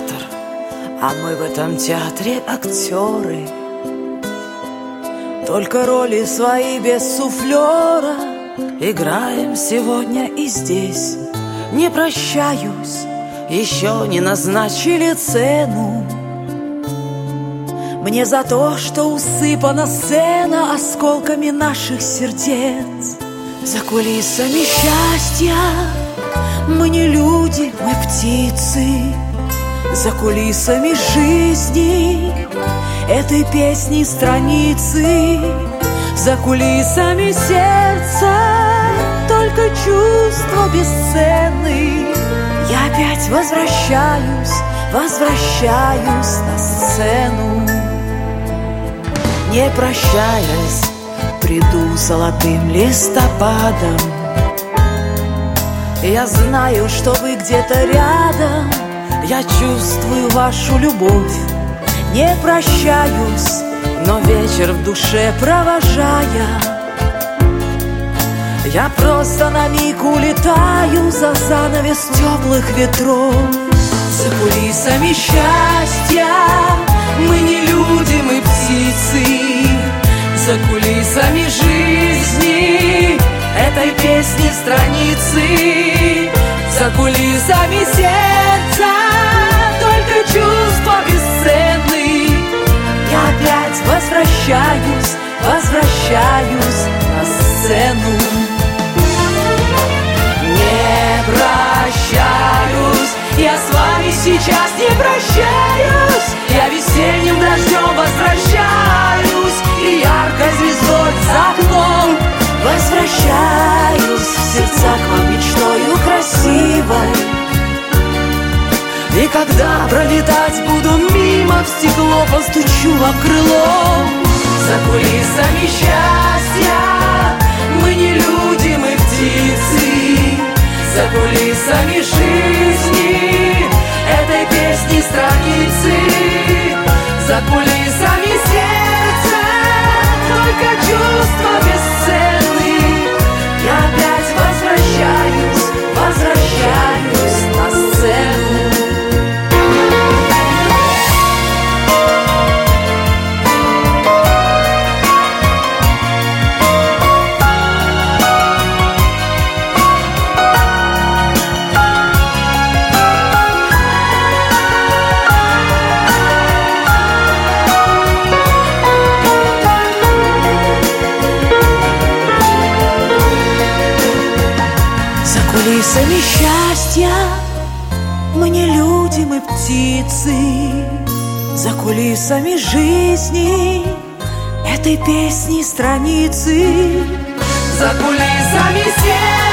театр, а мы в этом театре актеры. Только роли свои без суфлера играем сегодня и здесь. Не прощаюсь, еще не назначили цену мне за то, что усыпана сцена осколками наших сердец. За кулисами счастья мы не люди, мы птицы. За кулисами жизни этой песни страницы. За кулисами сердца только чувства бесценны. Я опять возвращаюсь на сцену. Не прощаясь, приду золотым листопадом. Я знаю, что вы где-то рядом. Я чувствую вашу любовь. Не прощаюсь, но вечер в душе провожая, я просто на миг улетаю за занавес теплых ветров. За кулисами счастья мы не люди, мы птицы. За кулисами жизни этой песни страницы. За кулисами сердца только чувства бесценны. Я опять возвращаюсь на сцену. Не прощаюсь, я с вами сейчас не прощаюсь. Я весенним дождем возвращаюсь и яркой звездой за окном возвращаюсь в сердца к вам мечтою красивой. И когда пролетать буду мимо, в стекло постучу вам крылом. За кулисами счастья мы не люди, мы птицы. За кулисами жизни этой песни страницы. За кулисами сердца только чувства бесценны. Я опять возвращаюсь на сцену. За кулисами счастья мы не люди, мы птицы. За кулисами жизни этой песни страницы. За кулисами сердца